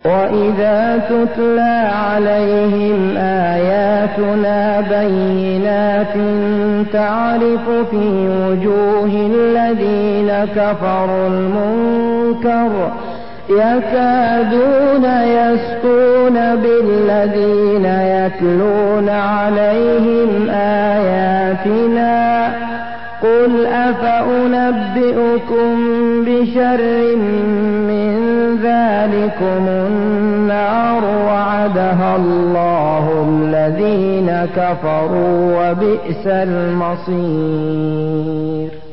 وإذا تتلى عليهم آياتنا بينات تعرف في وجوه الذين كفروا المنكر يكادون يسطون بالذين يتلون عليهم آياتنا قل أفأنبئكم بشر من ذلكم النار وعدها الله الذين كفروا وبئس المصير.